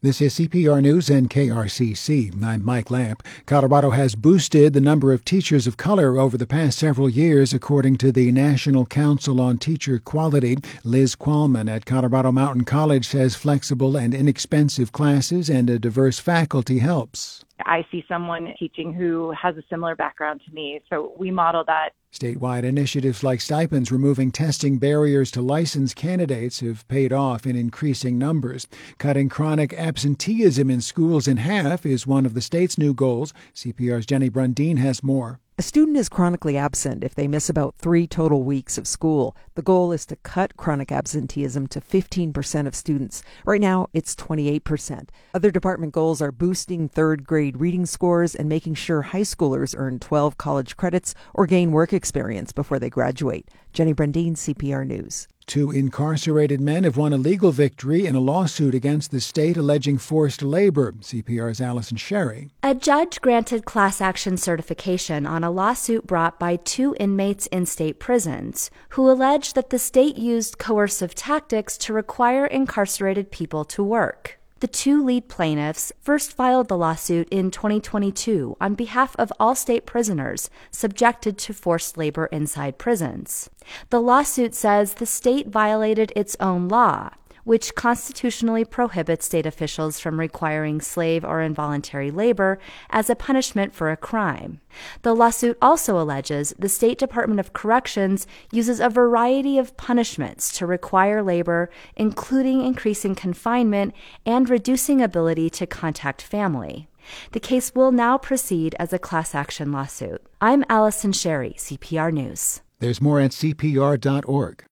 This is CPR News and KRCC. I'm Mike Lamp. Colorado has boosted the number of teachers of color over the past several years, according to the National Council on Teacher Quality. Liz Qualman at Colorado Mountain College says flexible and inexpensive classes and a diverse faculty helps. I see someone teaching who has a similar background to me, so we model that. Statewide initiatives like stipends removing testing barriers to licensed candidates have paid off in increasing numbers. Cutting chronic absenteeism in schools in half is one of the state's new goals. CPR's Jenny Brundin has more. A student is chronically absent if they miss about 3 total weeks of school. The goal is to cut chronic absenteeism to 15% of students. Right now, it's 28%. Other department goals are boosting third-grade reading scores and making sure high schoolers earn 12 college credits or gain work experience before they graduate. Jenny Brundin, CPR News. 2 incarcerated men have won a legal victory in a lawsuit against the state alleging forced labor. CPR's Allison Sherry. A judge granted class action certification on a lawsuit brought by 2 inmates in state prisons who alleged that the state used coercive tactics to require incarcerated people to work. The 2 lead plaintiffs first filed the lawsuit in 2022 on behalf of all state prisoners subjected to forced labor inside prisons. The lawsuit says the state violated its own law, which constitutionally prohibits state officials from requiring slave or involuntary labor as a punishment for a crime. The lawsuit also alleges the State Department of Corrections uses a variety of punishments to require labor, including increasing confinement and reducing ability to contact family. The case will now proceed as a class action lawsuit. I'm Allison Sherry, CPR News. There's more at CPR.org.